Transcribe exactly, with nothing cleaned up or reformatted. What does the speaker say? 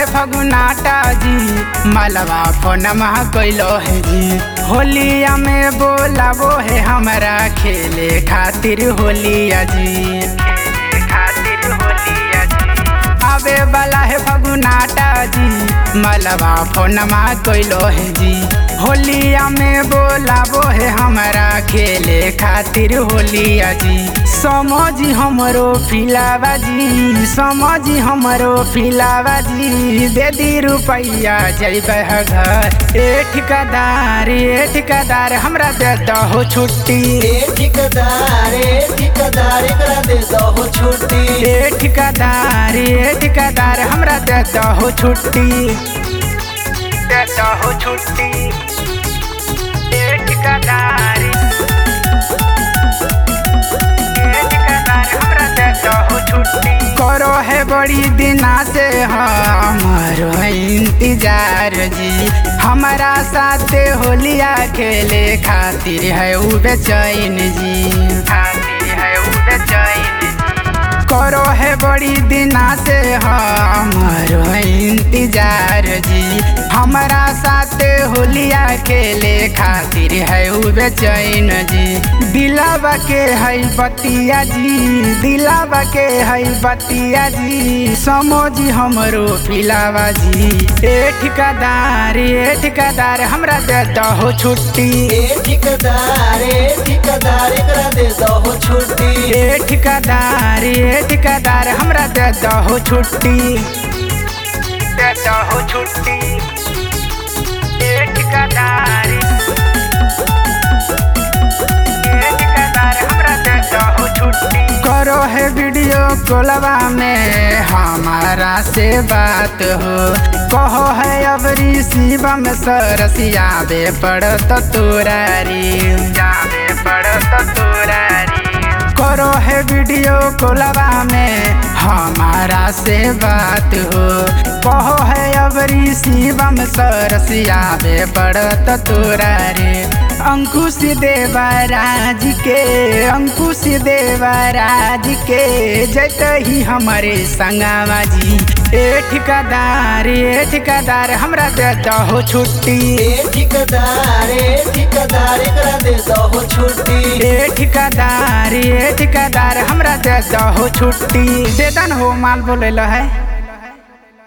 है फगुनाटा जी, मलवा फोनमा कैलो है जी। होलिया में बोलावो है हमरा खेले खातिर होलिया जी, खेले खातिर होलिया जी। आवे वाला है फगुनाटा जी, मलवा फोनमा कैलो है जी। होलिया में बोलावो है हमरा खेले खातिर होलिया जी। समझी हमरो फिलावा जी, समझी हमरो फिलावा जी। दे दी रुपैया जैबे घर। ए ठिकादार ए ठिकादार हमरा दे दहो छुट्टी। ए ठिकादार ए ठिकादार एकरा दे दहो छुट्टी। ए ठिकादार ए ठिकादार हमरा दे दहो छुट्टी, दे दहो छुट्टी। ए ठिकादार करो है बड़ी दिना से हमारो इंतजार जी। हमारा साथे होलिया खेले खातिर है उ बेचैन जी, खातिर है उ बेचैन जी। करो है बड़ी दिना से हमारो इंतजार जी। हमारा साथे होलिया खेले खातिर है उ बेचैन जी। दिलावा के है बतिया जी, दिलावा के है बतिया जी। समझी हमरो पिलावा जी। ए ठिकादार ए ठिकादार हमरा दे दहो छुट्टी। ए ठिकादार ए ठिकादार एकरा दे दहो छुट्टी। ए ठिकादार ए ठिकादार हमरा दे दहो छुट्टी, दे दहो छुट्टी। ए ठिकादार करो है वीडियो कॉलवा में हमारा से बात हो। कहो है अब रिसीवा में सरसिया बे पड़त तोरारी, जाबे पड़त तोरारी। करो है वीडियो कॉलवा में हमारा से बात हो। कहो है अब रिसीवा में सरसिया बे पड़त तोरारी। अंकुश देवराज के, अंकुश देवराज के जैत ही हमारे संगवा जी। ए ठिकादार ए ठिकादार हमरा दे दहो छुट्टी। ए ठिकादार ए ठिकादार एकरा दे दहो छुट्टी। ए ठिकादार ए ठिकादार हमरा दे दहो छुट्टी। दे दन हो माल बोलेला है।